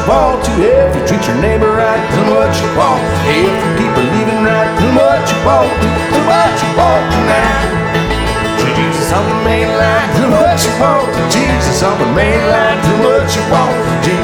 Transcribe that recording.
want to. If you treat your neighbor right, tell them what you want. If you keep believing right, tell them what you want. Tell them what you want tonight. Jesus on the main line, tell them what you want. Jesus on the main line.